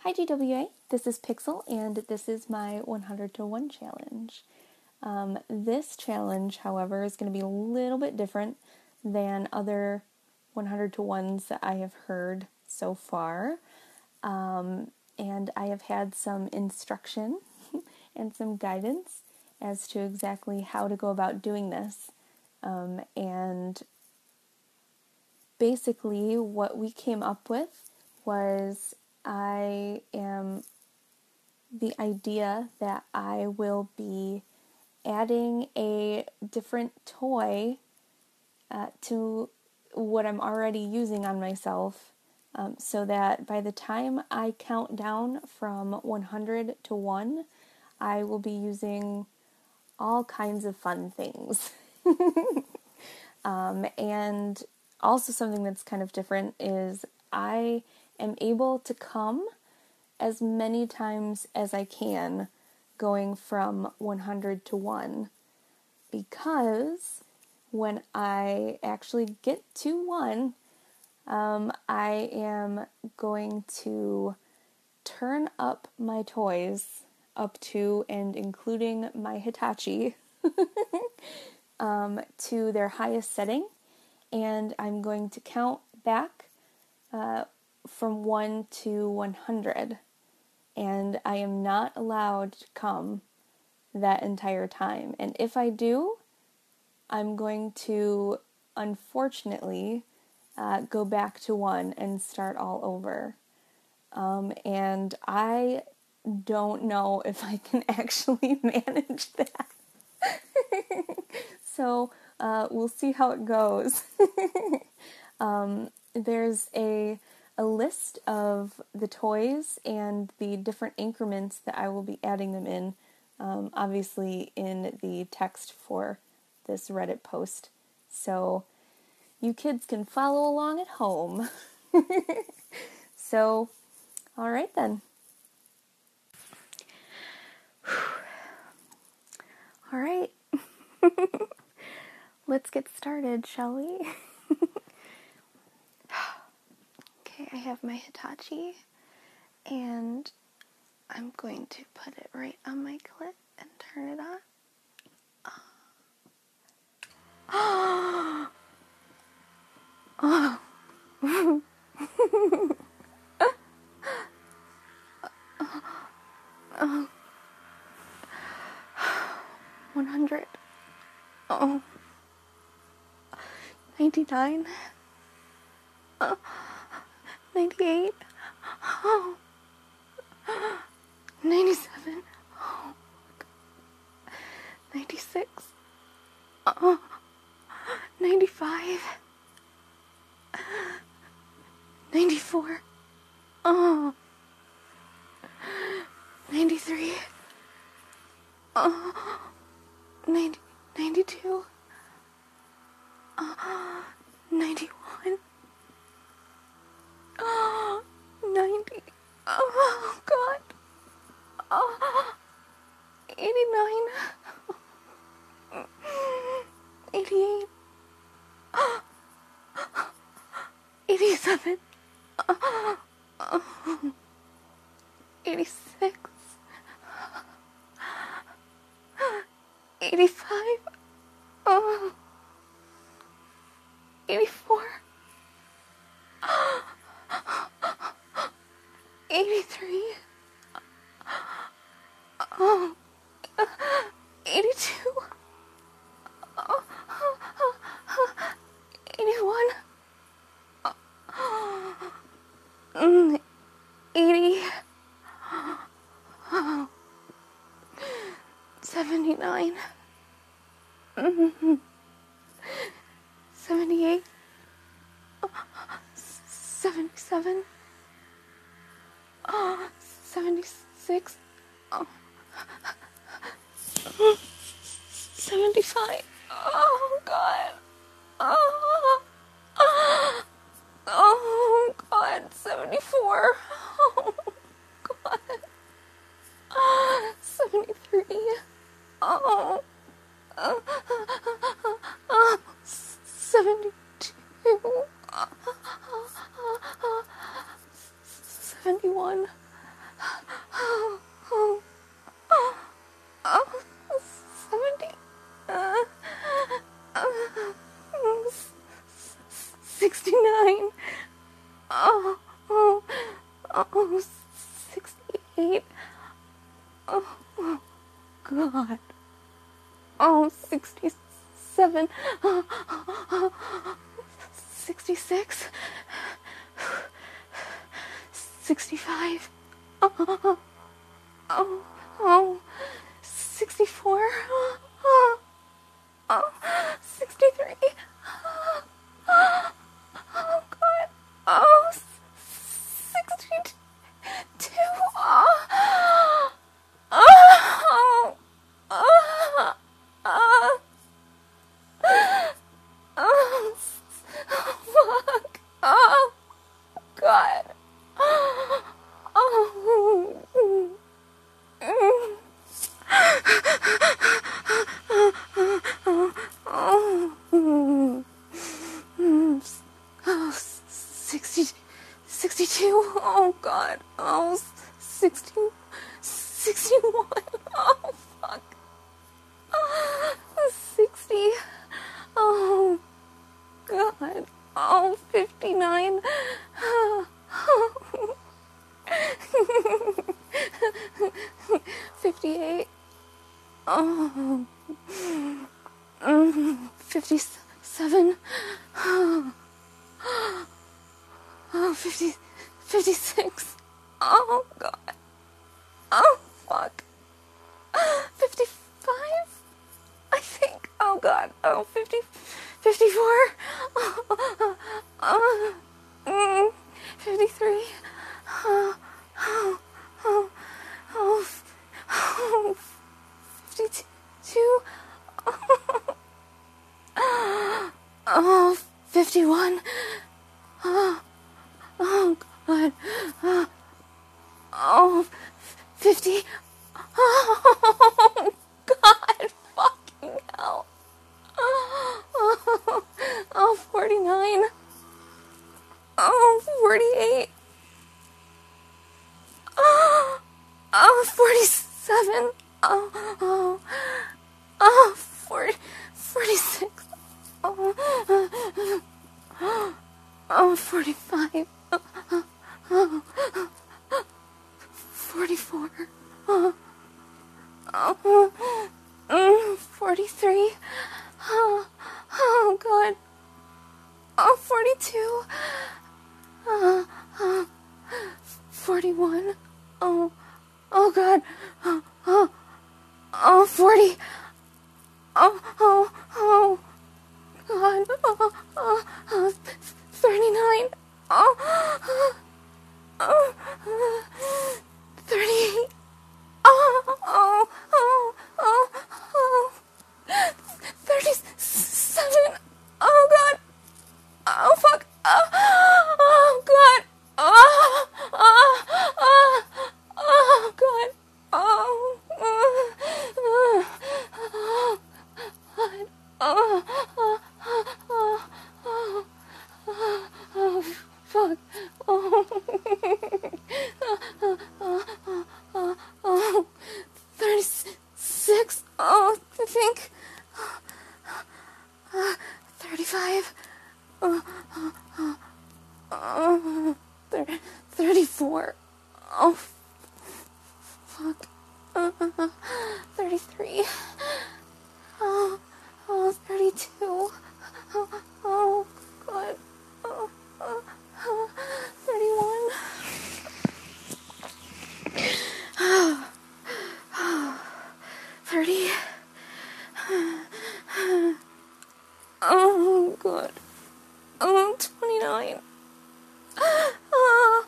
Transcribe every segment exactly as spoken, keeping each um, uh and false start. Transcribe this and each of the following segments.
Hi G W A, this is Pixel and this is my one hundred to one challenge. Um, this challenge, however, is going to be a little bit different than other one hundred to ones that I have heard so far. Um, and I have had some instruction and some guidance as to exactly how to go about doing this. Um, and basically what we came up with was I am the idea that I will be adding a different toy uh, to what I'm already using on myself, um, so that by the time I count down from one hundred to one, I will be using all kinds of fun things. um, and also something that's kind of different is I am able to come as many times as I can going from one hundred to one, because when I actually get to one, um, I am going to turn up my toys up to and including my Hitachi um, to their highest setting, and I'm going to count back uh, from one to one hundred. And I am not allowed to come that entire time. And if I do, I'm going to, unfortunately, uh, go back to one and start all over. Um, and I don't know if I can actually manage that. So uh, we'll see how it goes. um, there's a a list of the toys and the different increments that I will be adding them in, um, obviously in the text for this Reddit post. So you kids can follow along at home. So, all right then. All right. Let's get started, shall we? Okay, I have my Hitachi, and I'm going to put it right on my clit and turn it on. Oh! Oh! Oh! one hundred. Oh! ninety-nine. Oh! ninety-eight. Oh! ninety-seven. Oh! ninety-six. Oh! ninety-five. ninety-four. Oh! ninety-three. Oh! ninety, ninety-two. Oh! ninety-one. Oh! ninety. Oh, God. Oh! eighty-nine. eighty-eight. eighty-seven. eighty-six. eighty-five. Oh. eighty-four. eighty-three. Oh. eighty-two. Oh. eighty-one. Mm, eighty. Oh. seventy-nine. Mm-hmm. seventy-eight. seventy-seven. Oh, seventy-six. Oh. seventy-five. Oh, God. Oh. Oh, God. seventy-four. Oh, God. seventy-three. Oh. Oh. seventy-two. seventy-one. oh, oh, oh, oh, seventy, uh, uh, sixty-nine, oh, oh, oh, sixty-eight, oh, oh, God, oh, sixty-seven, oh, oh, oh, sixty-six, sixty-five, oh, oh, oh, sixty-four, oh, oh, sixty-three, oh, oh, oh, God, oh, sixty-two, oh, oh, oh, oh, oh, fuck, oh, God, oh, oh, oh, sixty, sixty-two, oh, God, oh, sixty, sixty-one, oh, fuck, sixty, oh, God, oh, fifty-nine, fifty-eight, oh, fifty-seven, oh, oh, fifty, fifty-six, oh, God, oh, fuck, fifty-five, I think, oh, God, oh, fifty, fifty-four, oh, oh, mm, fifty-three, oh, oh, oh, oh, oh, fifty-two, oh, oh, fifty-one, oh, oh, God, oh, oh, fifty, oh, God, fucking hell, oh, oh, forty-nine, oh, forty-eight, oh, oh, forty-seven, oh, oh, oh, forty, forty-six, oh, oh, oh, forty-five, oh, oh, forty-four, oh, oh, mm, forty-three, oh, oh, God, oh, forty-two, oh, oh, forty-one, oh, oh, God, oh, oh, oh, forty, oh, oh, oh, God, oh, oh, oh, thirty-nine, oh, oh, oh, thirty-eight, oh, oh, oh, oh, oh, thirty-seven, oh, God, oh, fuck, oh, oh, God, oh, oh, oh, oh, God, oh, oh, oh, oh, God, oh, oh, oh, oh, oh, oh, fuck, oh, oh, oh, oh, oh, thirty-six, oh, I think, uh, thirty-five, oh, oh, oh, oh, thir- thirty-four, oh, fuck, uh, uh, thirty-three, oh, oh, thirty-two, oh, oh, God, oh, oh, oh, thirty-one, oh, oh, thirty, oh, God, oh, twenty-nine, oh,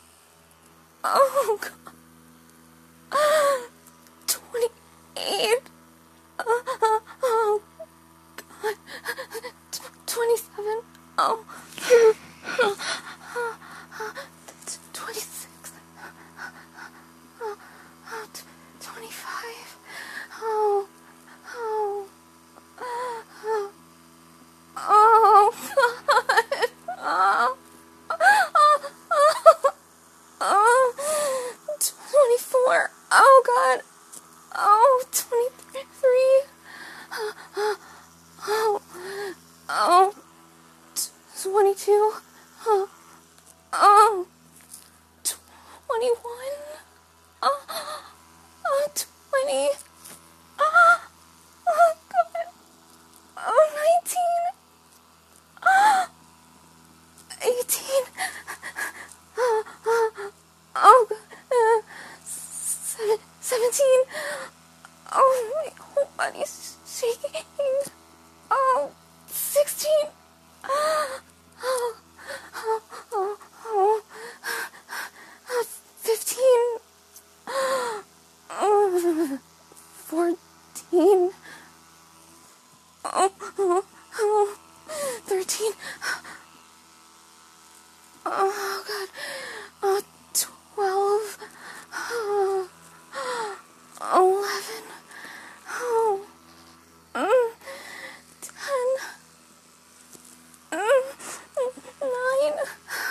oh, God, twenty-eight, oh, oh, God, twenty-seven, oh, twenty-six, oh, twenty-five, oh, oh, oh, oh, God, oh, oh, oh, oh, twenty-four. Oh, God. Oh, twenty-three. Oh, oh, twenty-two. Oh, oh, twenty-one. Oh, oh, twenty. Oh, oh, God. Oh, nineteen. Oh, eighteen. Oh, oh, oh, God. Uh, seven, seventeen. Oh, my whole body's shaking. Oh, sixteen. Oh, oh, oh, oh, oh. fifteen. Oh, fourteen. Oh, oh, oh, thirteen. Oh, God. Oh, twelve. Oh, eleven. Oh, mm, ten. Mm, nine.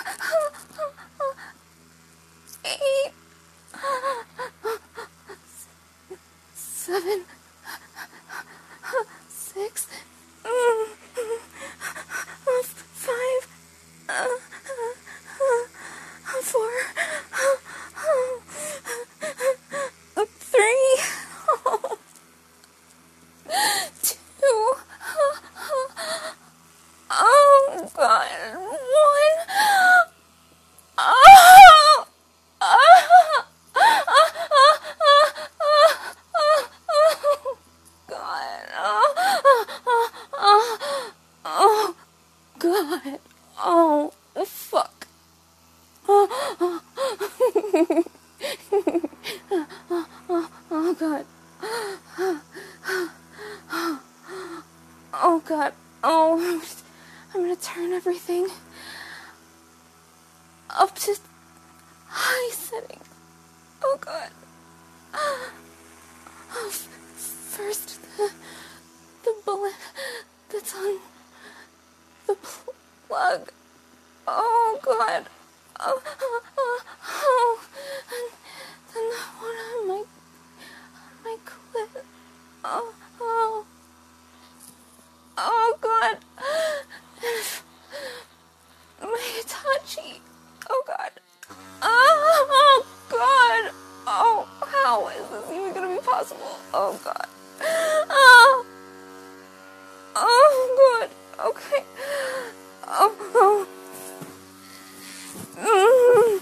Eight. Seven. Six. Mm, five. Uh, four. Three. Two. Oh, God. One. Oh. God. Oh, God. Oh, fuck. Oh, oh, God. Oh, God. Oh, I'm gonna turn everything up to high setting. Oh, God. Oh, first, the, the bullet that's on the plug. Oh, God. Oh, oh, oh, oh. And then the one on my, on my clit. Oh, oh. Oh, God. My Hitachi. Oh, God. Oh, God. Oh, how is this even going to be possible? Oh, God. Oh. Oh, God. Okay. Oh, oh. Mm.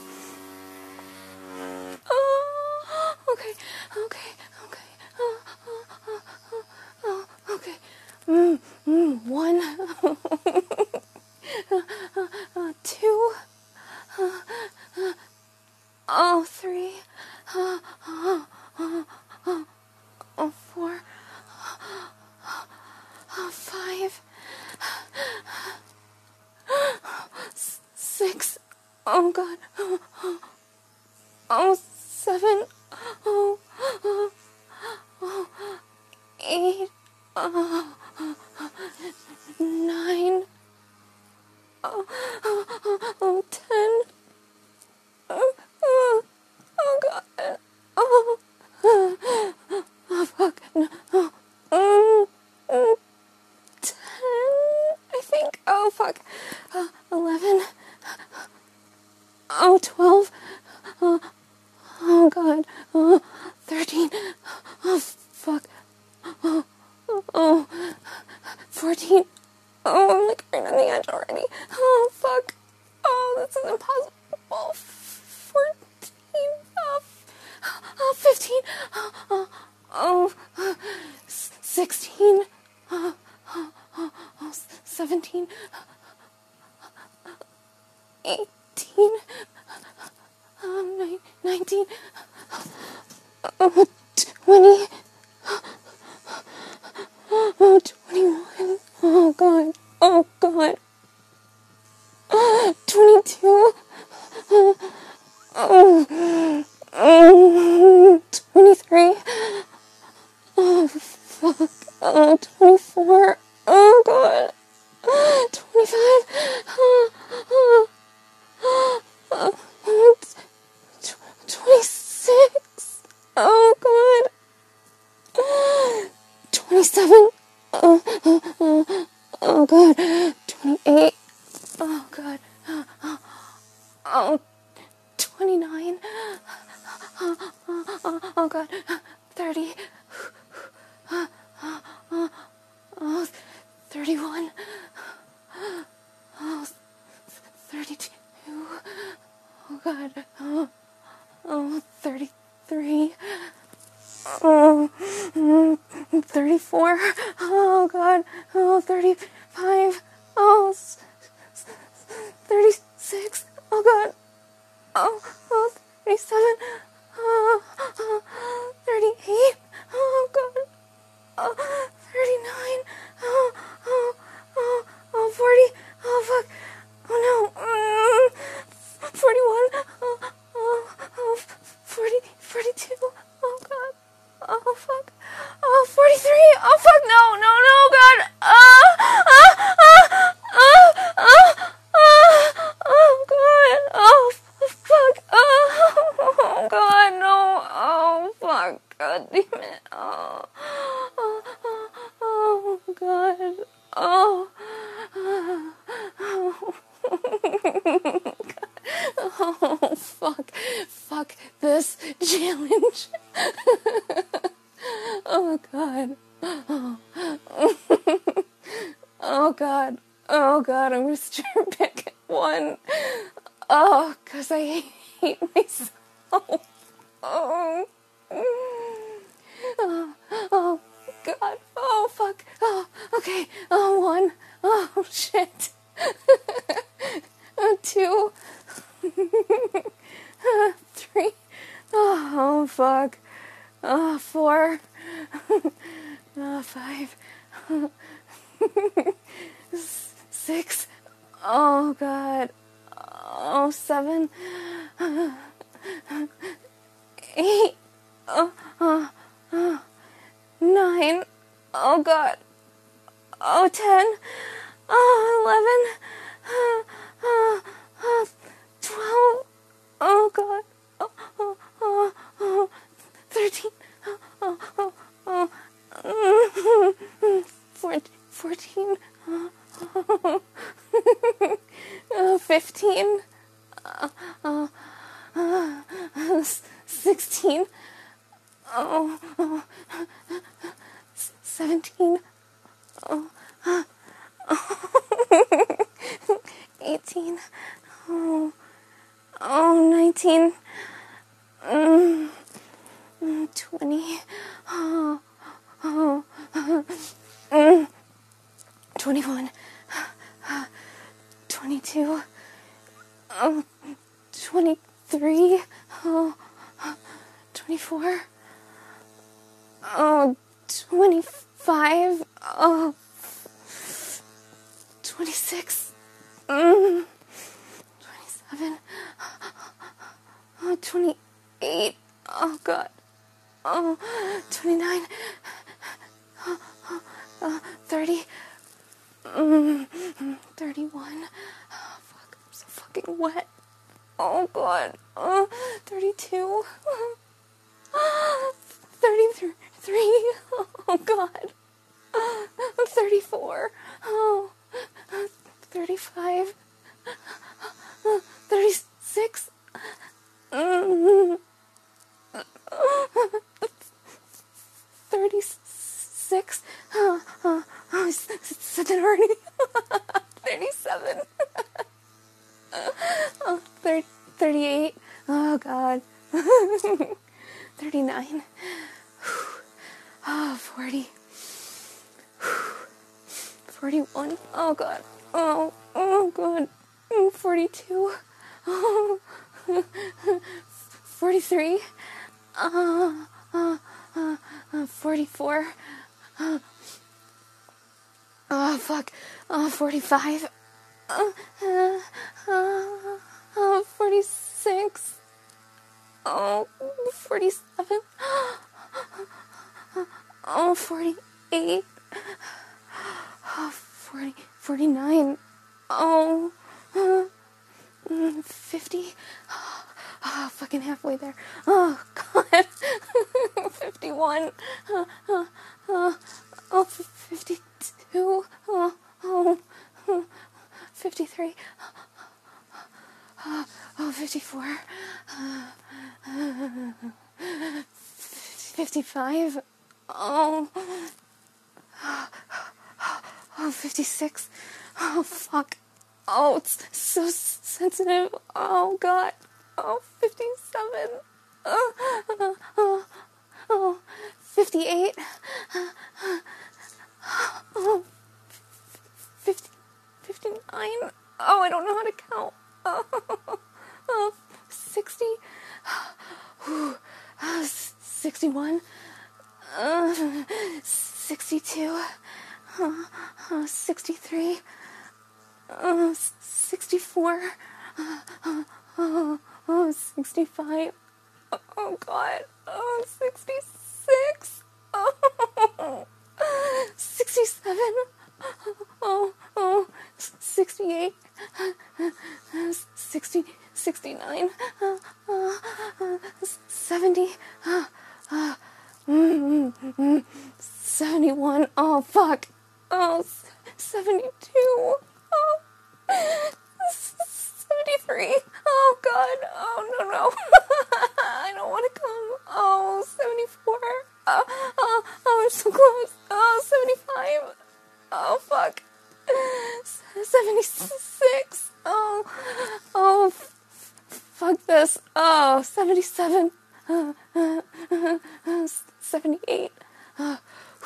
Oh, okay, okay, okay. Oh, oh, oh, oh, oh, okay. Mm, mm, one. uh, two. Uh, uh, oh, three. Uh, uh, uh, uh, uh, four. Uh, five. Six. Oh, God. Oh, oh, oh, seven. Oh, oh, oh, eight. Oh, nine. Oh, oh, oh, oh, ten. Oh, oh, oh, God. Oh, oh, oh, fuck. No. Oh, mm, mm, ten, I think. Oh, fuck. Uh, eleven. Oh, twelve. Oh, oh, God. Oh, thirteen. Oh, fuck. Oh, oh, fourteen. Oh, I'm like right on the edge already. Oh, fuck. Oh, this is impossible. fourteen. Oh, oh fifteen. Oh, oh, oh, sixteen. Oh, oh, oh, oh, seventeen. eighteen. Um, nineteen. Oh, twenty. Oh, twenty-one. Oh, God. Oh, God. twenty-two. Oh, oh, twenty-three. Oh, fuck. Oh, twenty-four. Oh, God. twenty-five. Oh, oh, oh, twenty-six. God. twenty-eight. Oh, God. Oh, twenty-nine. Oh, oh, oh, oh God. thirty. Oh, thirty-one. Oh, thirty-two. Oh, God. Oh, oh thirty-three. Oh, thirty-four. Oh, God. Oh, thirty-five. Oh, thirty-six. Oh, God. Oh, oh, thirty-seven. Oh, oh, thirty-eight. Oh, God. Oh, thirty-nine. Oh, oh, oh, oh, forty. Oh, fuck. Oh, no. Mm, forty-one. Oh, oh, oh, forty, forty-two. Oh, God. Oh, fuck. Oh, forty-three. Oh, fuck. No, no, no, God. Ah, ah, ah, ah, ah, ah, oh, God. Oh, fuck. Oh, oh, God. No. Oh, fuck. God damn it. Oh, oh, oh, oh God. Oh, oh, oh, fuck. Fuck this challenge. Oh, God. Oh. Oh, God. Oh, God. I'm just trying to pick one. Oh, because I hate myself. Oh. Oh, oh, God. Oh, fuck. Oh, okay. Oh, one. Oh, shit. Oh, two. Three. Oh, fuck. Oh, four. Oh, five. Six. Oh, God. Oh, seven. Eight. Oh, oh, oh. Nine. Oh, God. Oh, ten. Oh, eleven. Oh, oh, oh, twelve. Oh, God. Oh, oh, oh, oh. Thirteen. Oh, oh, oh, oh. Fourteen. Oh, oh. Oh, fifteen. Oh, oh. Uh, sixteen. Oh, oh, seventeen. Oh, oh, eighteen. Oh, oh, nineteen. Mm, twenty. Oh, oh, mm, twenty-one. twenty-two. Oh, twenty-three. Oh, twenty-four. Oh, twenty-five. Oh, twenty-six. Mm, twenty-seven. Oh, twenty-eight. Oh, God. Oh, twenty-nine. Oh, oh, oh, thirty. Mm, thirty-one. Oh, fuck. I'm so fucking wet. Oh, God. Oh, thirty-two. thirty-three. Oh, God. thirty-four. Oh, thirty-five. thirty-six. Mm. thirty-six. Oh, oh, oh, said that already. thirty-seven. Oh, thirty, thirty-eight. Oh, God. thirty-nine. Oh, forty. forty-one. Oh, God. Oh, oh, God. forty-two. Oh, forty-three. Uh, uh, uh, uh, forty-four. Uh, oh, fuck. Oh, forty-five. Uh, uh, uh, uh, forty-six. Oh, forty-seven. Oh, forty-eight. Oh, forty, forty-nine. Oh, uh, fifty. Oh, fucking halfway there. Oh, God. fifty-one. Uh, uh, uh, oh, fifty-two. Oh, oh, fifty-five. Oh. Oh, fifty-six. Oh, fuck. Oh, it's so sensitive. Oh, God. Oh, fifty-seven. Oh, oh, oh, oh. fifty-eight. Oh, fifty, fifty-nine. Oh, I don't know how to count. Oh, oh sixty. Oh, sixty-one. Uh, sixty-two. Uh, uh, sixty-three. Uh, sixty-four. Uh, uh, uh, uh, sixty-five. Oh, God. Oh, sixty-six. Oh, sixty-seven. Oh, oh, sixty-eight. sixty, sixty-nine. Uh, uh, uh, seventy. Uh, uh, mm, mm, mm, seventy-one. Oh, fuck. Oh, seventy-two. Oh, seventy-three. Oh, God. Oh, no, no. I don't want to come. Oh, seventy-four. Oh, oh, oh, I'm so close. Oh, seventy-five. Oh, fuck. seventy-six. Oh, oh, f- fuck this. Oh, seventy-seven. Uh, uh, uh, uh, seventy-eight. Uh,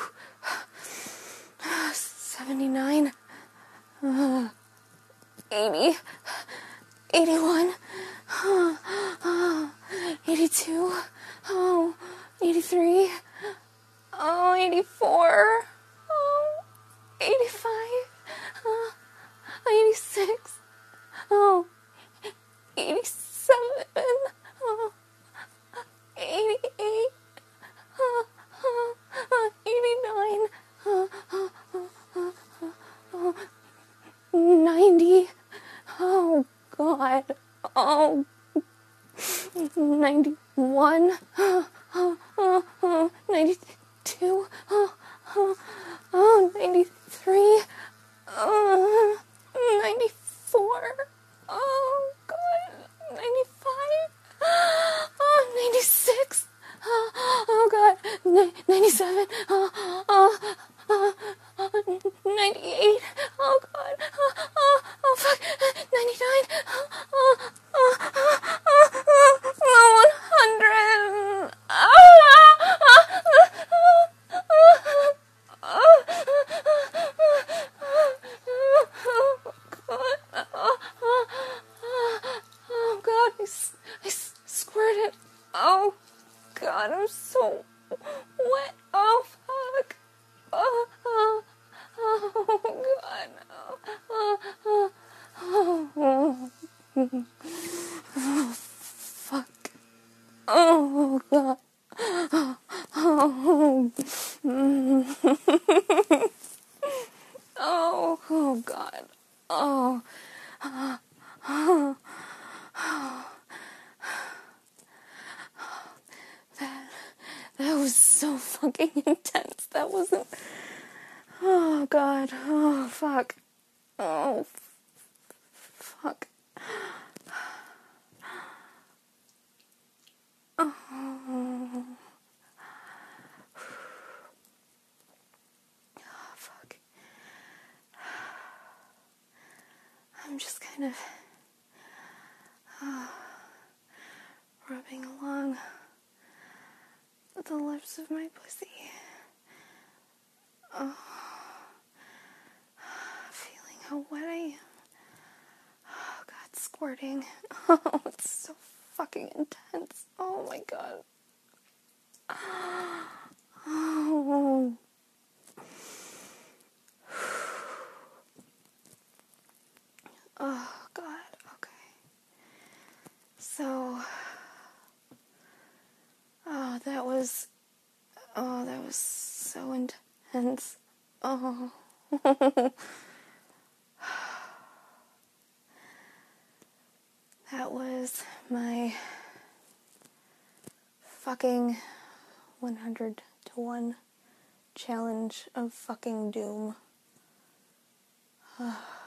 seventy-nine. Uh, eighty. eighty-one. Uh, uh, eighty-two. Oh, eighty-three. Oh, eighty-four. Oh, eighty-five. Uh, eighty-six. Oh, eighty-seven. Oh, eighty-eight. Uh, uh, eighty-nine. Uh, uh, uh, uh, uh, ninety. Oh, God. Oh, ninety-one. Oh, oh, oh, oh, ninety-two. Oh, oh, oh, ninety-three. Oh, ninety-four. Oh, God. ninety-five. Oh, ninety-six. Oh, oh God. N- ninety-seven. Oh, oh, oh, oh, ninety-eight. Oh, God. Oh, oh, oh, fuck. ninety-nine. Oh, oh, oh, oh, oh, oh, one hundred. Oh, God. I, s- I s- squirted. Oh, God, I'm so wet. Oh, fuck. Oh, oh, oh, God. Oh, oh, oh, oh, oh, fuck. Oh, God. Oh, oh, oh, God. Oh, oh, oh, oh. That, that was so fucking intense. That wasn't... Oh, God. Oh, fuck. Oh, fuck. Oh. Oh, fuck. I'm just kind of uh, rubbing along the lips of my pussy. Oh, feeling how wet I am. Oh, God, squirting. Oh, it's so fucking intense. Oh, my God. Oh. Oh, God. Okay. So, oh, that was, oh, that was so intense. Oh. That was my fucking one hundred to one challenge of fucking doom.